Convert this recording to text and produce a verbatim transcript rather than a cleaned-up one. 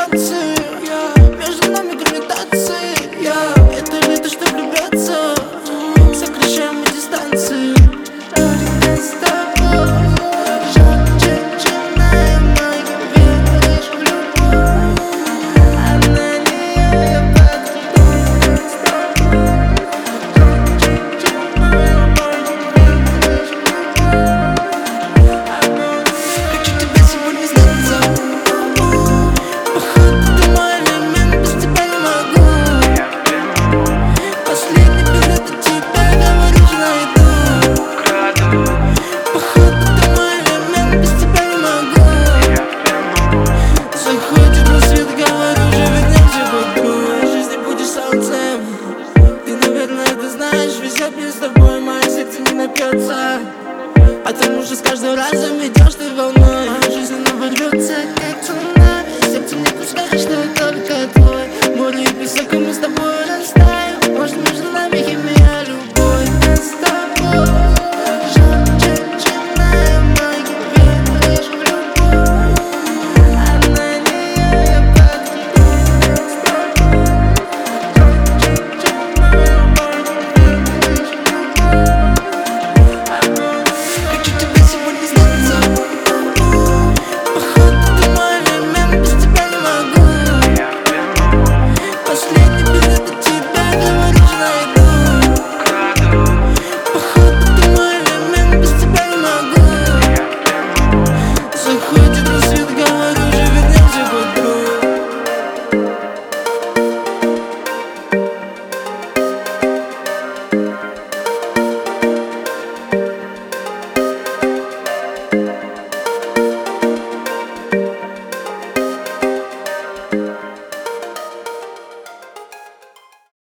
танцы, между нами гравитации. Это лето, что влюбляться, сокращаем мы дистанции. Только с тобой жарче, чем на Ямайке. Веришь в любовь, а на нее я подруга. С тобой жарче, чем на Ямайке. Веришь в любовь, а на нее. Хочу тебе сегодня сниться. Походу ты мой элемент, без тебя не могу. Последний билет от тебя, говоришь, найду. Походу ты мой элемент, без тебя не могу. Заходит на свет, говорю, уже вернемся в игру. В жизни будешь солнцем, ты, наверное, это знаешь. Везет мне с тобой, мое сердце не напьется, потому что с каждым разом идешь ты волной. Моя жизнь, она ворвется, как цунами. Сердце не пускай, что это